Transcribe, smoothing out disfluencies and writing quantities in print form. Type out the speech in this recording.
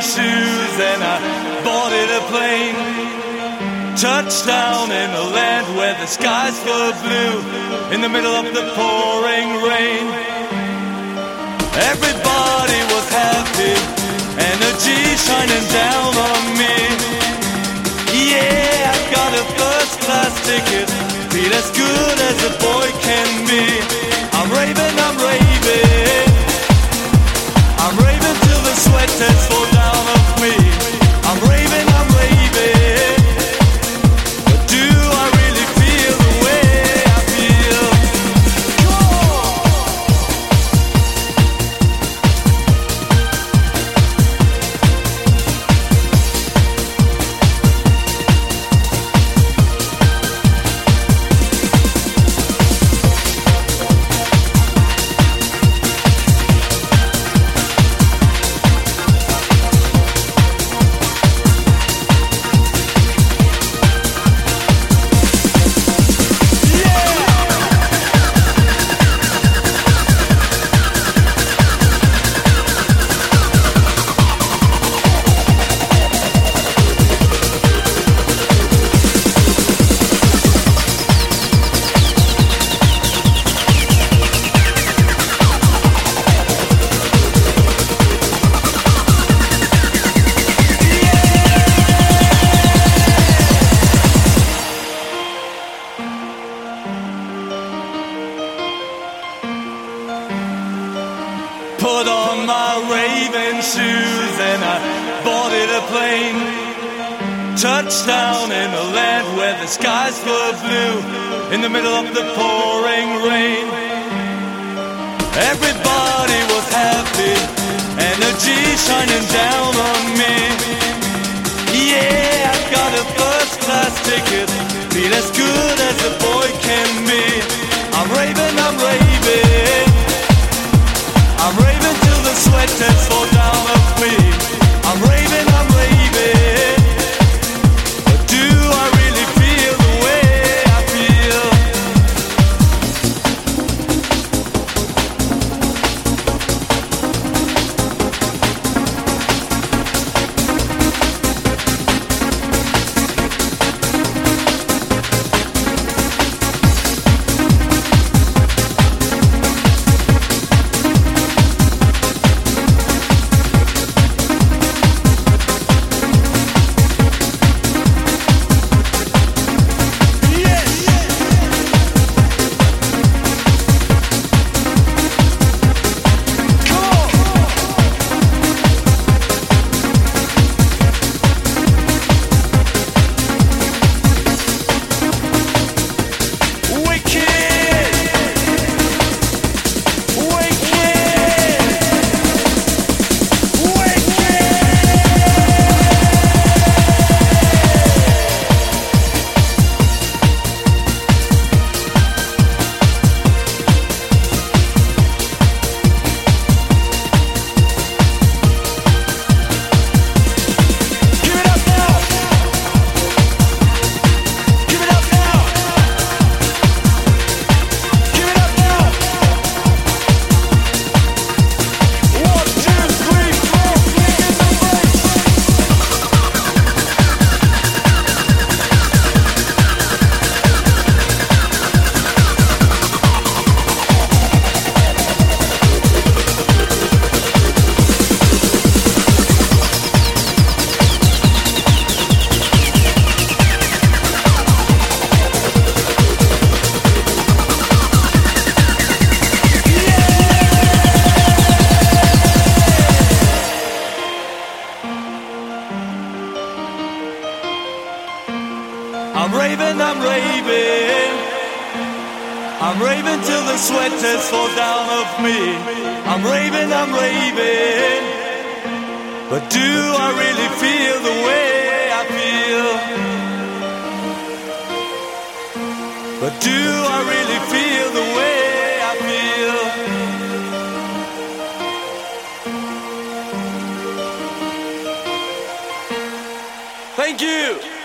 shoes and I boarded a plane. Touchdown in a land where the skies were blue, in the middle of the pouring rain. Everybody was happy, energy shining down on me. Yeah, I got a first class ticket, feel as good as a boy can be. I'm raving, I'm raving, I'm raving till the sweat tests fall down off me. I'm raving, I'm raving, but do I really feel the way I feel? Put on my raving shoes and I boarded a plane. Touchdown in a land where the skies were blue, in the middle of the pouring rain. Everybody was happy, energy shining down on me. Yeah, I got a first class ticket, feel as good as a boy can be. I'm raving, I'm raving, I'm raving till the sweat tests fall down off me. I'm raving, I'm raving, but do I really feel the way I feel? I'm raving, I'm raving, I'm raving till the sweat tests fall down off me. I'm raving, I'm raving, but do I really feel the way I feel? But do I really feel the way I feel? Thank you.